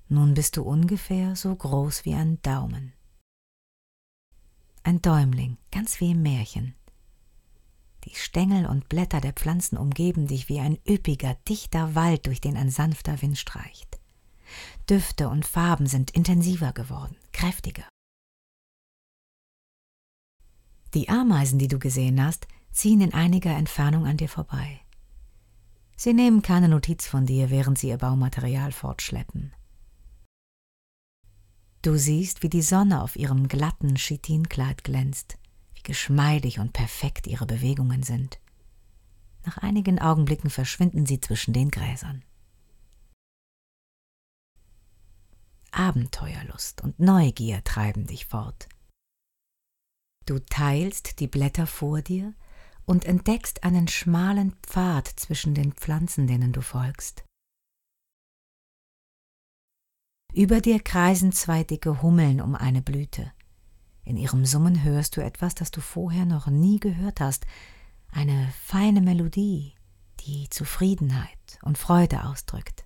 Nun bist du ungefähr so groß wie ein Daumen. Ein Däumling, ganz wie im Märchen. Die Stängel und Blätter der Pflanzen umgeben dich wie ein üppiger, dichter Wald, durch den ein sanfter Wind streicht. Düfte und Farben sind intensiver geworden, kräftiger. Die Ameisen, die du gesehen hast, ziehen in einiger Entfernung an dir vorbei. Sie nehmen keine Notiz von dir, während sie ihr Baumaterial fortschleppen. Du siehst, wie die Sonne auf ihrem glatten Chitinkleid glänzt, wie geschmeidig und perfekt ihre Bewegungen sind. Nach einigen Augenblicken verschwinden sie zwischen den Gräsern. Abenteuerlust und Neugier treiben dich fort. Du teilst die Blätter vor dir und entdeckst einen schmalen Pfad zwischen den Pflanzen, denen du folgst. Über dir kreisen zwei dicke Hummeln um eine Blüte. In ihrem Summen hörst du etwas, das du vorher noch nie gehört hast, eine feine Melodie, die Zufriedenheit und Freude ausdrückt.